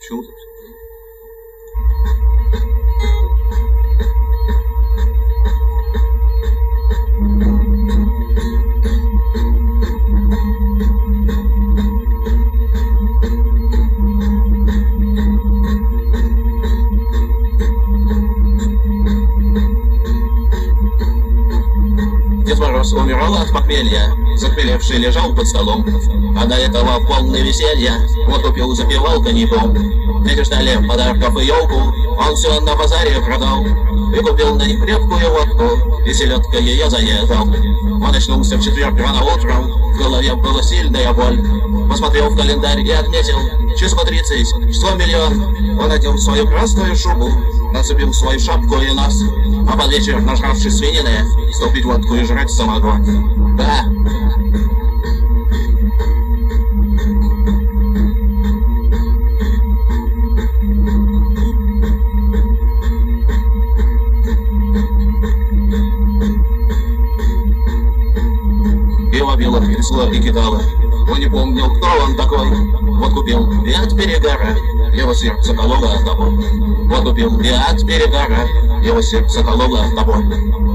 Почему тут? Дед Мороз умирал от похмелья, захмелевший лежал под столом, а до этого полный веселья вот купил запивал коньяком. Дети ждали подарков и елку, он все на базаре продал и купил на них крепкую водку, и селедкой ее заедал. Он очнулся в четверг рано утром, в голове была сильная боль. Посмотрел в календарь и отметил число 30, число миллион. Он одел свою красную шубу, нацепил свою шапку и нос, а под вечер, нажравшись свинины, стал пить водку и жрать самогон. Да. Пиво пило, трясло и кидало. Он не помнил, кто он такой. Вот купил и от перегара его сердце кололо тобой. Вот купил и от перегара его сердце кололо тобой.